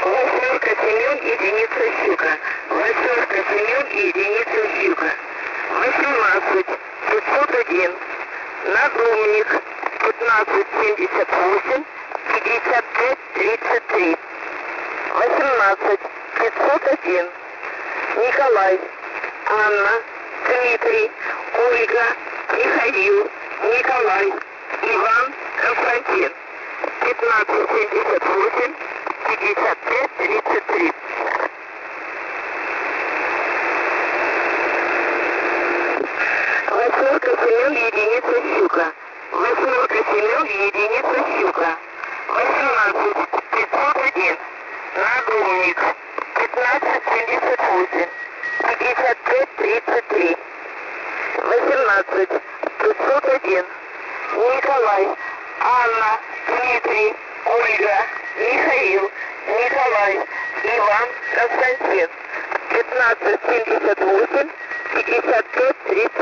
Восьмерка, Семен, единица, щука. Восьмерка, Семен, единица, щука. 18 501. Надумник 1578 55 33. 18 501. Николай, Анна, Дмитрий, Ольга, Михаил, Николай, Иван, Константин. 1578 55 33. Восьмерка, Семен, единица, щука. Восьмерка, Семен, единица, щука. 18 501. Надумник 1578 55 33. 18 501. Николай, Анна, Дмитрий, Ольга, Михаил, Николай, Иван, Константин. 1578 55 33.